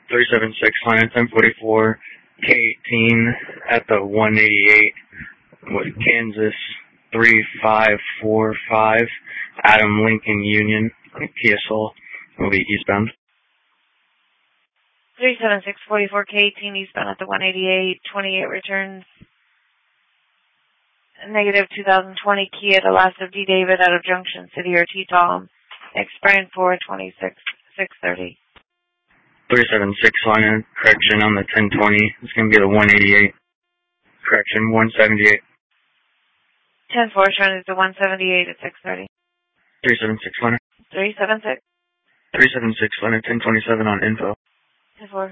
376 line at 1044, K18 at the 188 with Kansas 3545, Adam Lincoln Union, Kia Soul, will be eastbound. 37644 K18 eastbound at the 188, 28 returns. Negative 2020 Kia to last of D. David out of Junction City or T-Tom. Expiring 4/26/630. 376 line correction on the 1020. It's going to be the 188. Correction 178. 10-4 showing the 178 at 630. 376 line. 376. 376 line 1027 on info. 10-4.